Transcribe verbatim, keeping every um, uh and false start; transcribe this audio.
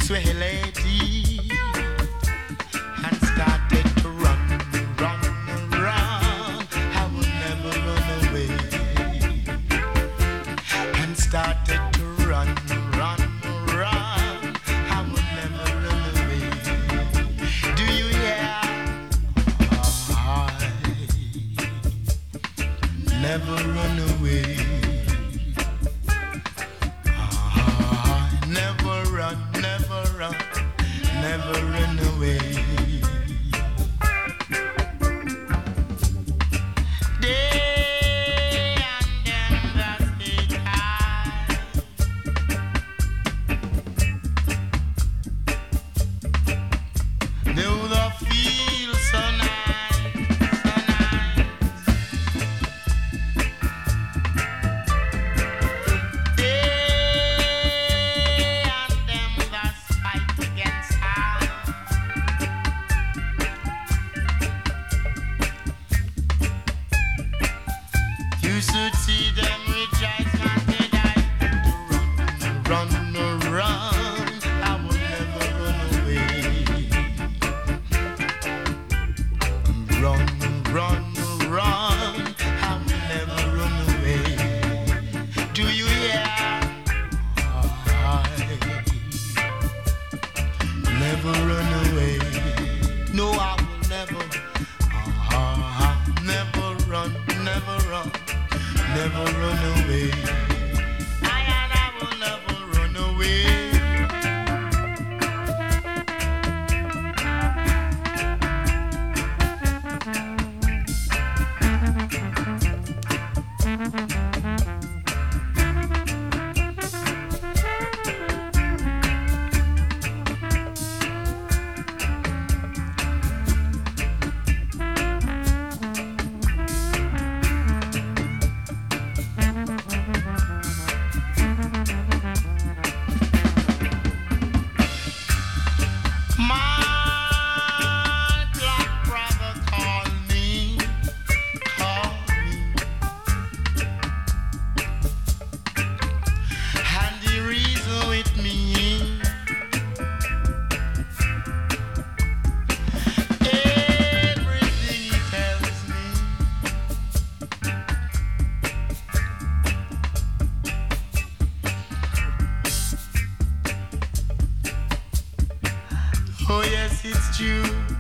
swahility and started to run, run, run. I will never run away. And started to run, run, run. I will never run away. Do you hear? I never run away. Never run, never run, never run away. Day and then the state high. Though the feel so nice, so nice. You should see them rejoice when they die. Run, run, run. I will never run away. Run, run, run. I will never run away. Do you hear? I never run away. No, I will never. Uh, never run, never run. Never run away. I and I will never run away. Oh yes, it's true.